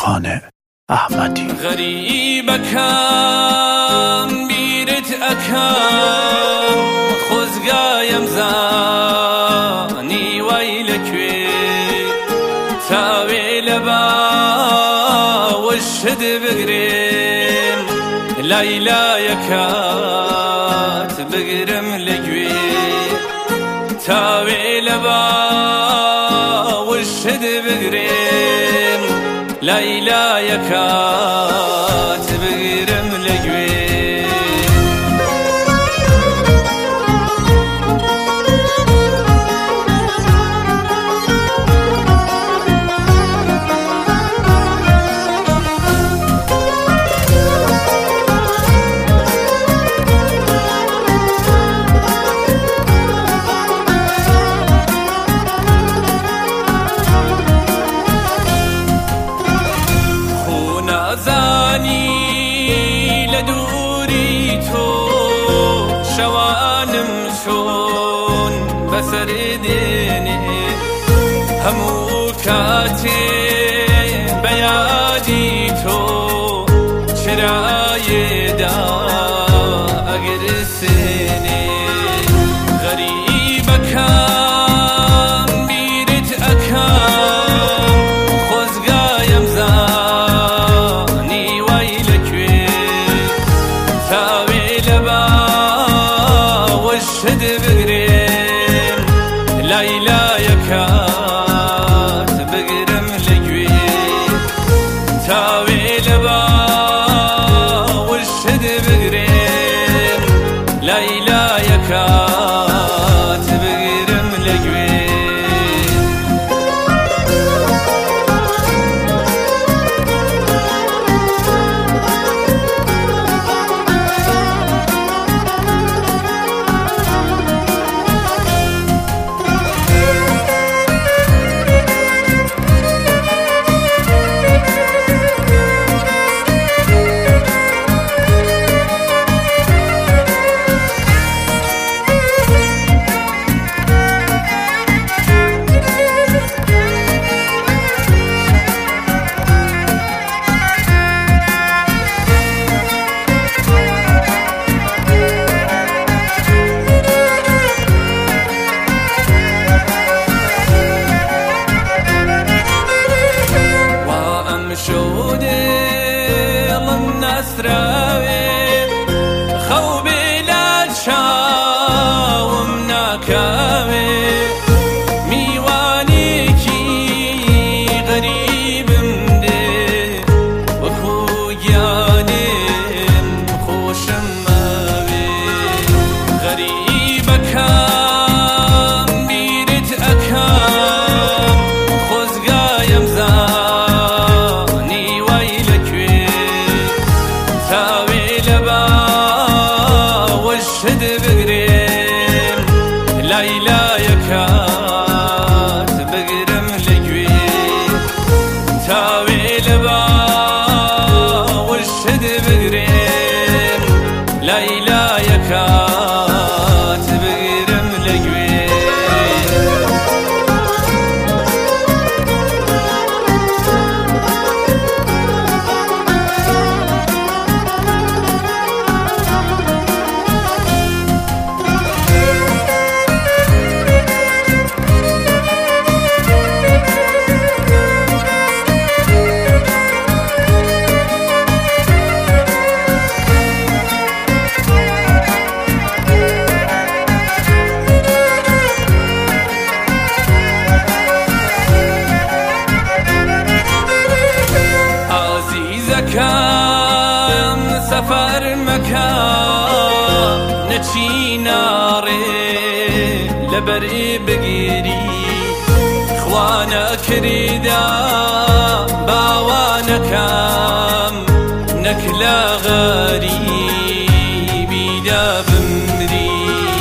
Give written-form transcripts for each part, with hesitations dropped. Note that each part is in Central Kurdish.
خان احمدی. غریبەکەم بیرت ئەکەم خۆزگایم زانی وای لەکوێ تاوێ لە باوەشت بگرێم لایلایەکات بگرم لەگوێ تاوێ لە باوەشت بگرێم لایلایەکات بگرم لەگوێ شوانم چون بسر دێنێ هەموو کاتێ بەیادی تۆ چرایێدا ئەگرسێنێ غەریبەکەم بیرت ئەکەم خۆزگایم زانی وای لەکوێ تاوێ لە باوەشت بگرێم لایلایەکات بگرم لەگوێ تاوێ لە باوەشت بگرێم لایلایەکات بگرم لەگوێ خەو بێلات چاوم ناکاوێ میوانێکی غەریبم دێ وەکو گیانێم خۆشم ماوێ غەریبەکەم بیرت ئەکەم خۆزگایم زانی وای لەکوێ تاوێ لە باوەشت بگرێم لایلایەکات بگرم لەگوێ تاوێ لە باوەشت بگرێم لایلایەکات بگرم لەگوێ عزیزەکەم سەفەر مەکە نەچی ناڕێ لەبەر بگیری خوا نەکریدا باوانەکەم نەک لە غەریبیدا بمری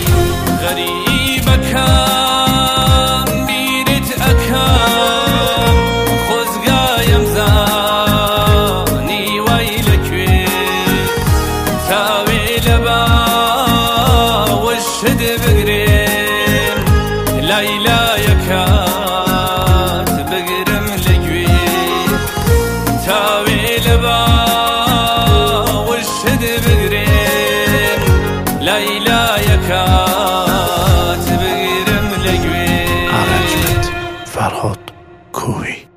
غەریبەکەم بیرت ئەکەم خۆزگایم زانی وای لەکوێ تاوێ لە باوەشت بگرێم لایلایەکات بگرم لەگوێ چاوی لبا وشد بگرین لیلا یکات بگیرم لگوی ارجمند فرهاد کوهی